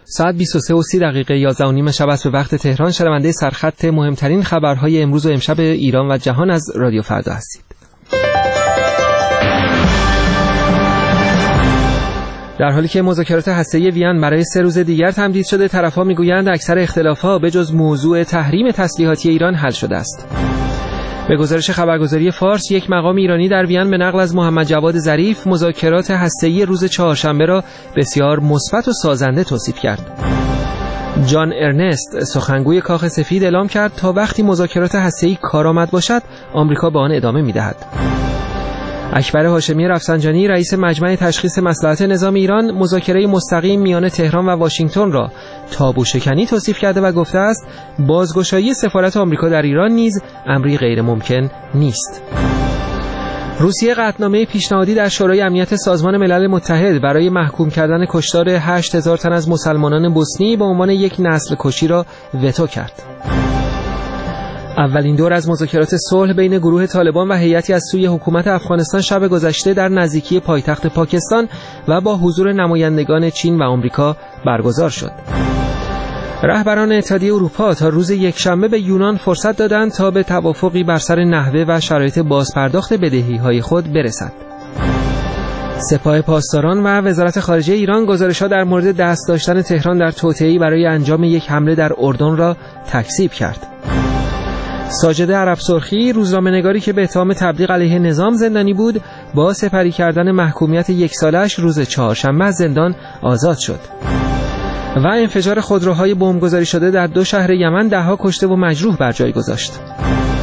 ساعت 23:30 11:30 شب است به وقت تهران. شنونده سرخط مهمترین خبرهای امروز و امشب ایران و جهان از رادیو فردا هستید. در حالی که مذاکرات هسته‌ای وین برای 3 روز دیگر تمدید شده، طرف‌ها می‌گویند اکثر اختلاف‌ها به جز موضوع تحریم تسلیحاتی ایران حل شده است. به گزارش خبرگزاری فارس، یک مقام ایرانی در وین به نقل از محمد جواد ظریف مذاکرات هسته‌ای روز چهارشنبه را بسیار مثبت و سازنده توصیف کرد. جان ارنست، سخنگوی کاخ سفید، اعلام کرد تا وقتی مذاکرات هسته‌ای کارآمد باشد، آمریکا به آن ادامه می‌دهد. اکبر هاشمی رفسنجانی، رئیس مجمع تشخیص مصلحت نظام ایران، مذاکره مستقیم میان تهران و واشنگتن را تابوشکنی توصیف کرده و گفته است بازگشایی سفارت آمریکا در ایران نیز امری غیر ممکن نیست. روسیه قطعنامه پیشنهادی در شورای امنیت سازمان ملل متحد برای محکوم کردن کشتار 8000 تن از مسلمانان بوسنی به عنوان یک نسل کشی را وتو کرد. اولین دور از مذاکرات صلح بین گروه طالبان و هیئتی از سوی حکومت افغانستان شب گذشته در نزدیکی پایتخت پاکستان و با حضور نمایندگان چین و آمریکا برگزار شد. رهبران اتحادیه اروپا تا روز یکشنبه به یونان فرصت دادند تا به توافقی بر سر نحوه و شرایط بازپرداخت بدهی‌های خود برسد. سپاه پاسداران و وزارت خارجه ایران گزارش‌ها در مورد دست داشتن تهران در توطئه‌ای برای انجام یک حمله در اردن را تکذیب کرد. ساجده عرب سرخی، روزنامه‌نگاری که به اتهام تبلیغ علیه نظام زندانی بود، با سپری کردن محکومیت 1 سالش روز چهارشنبه از زندان آزاد شد. و انفجار خودروهای بمبگذاری شده در 2 شهر یمن 10 کشته و مجروح بر جای گذاشت.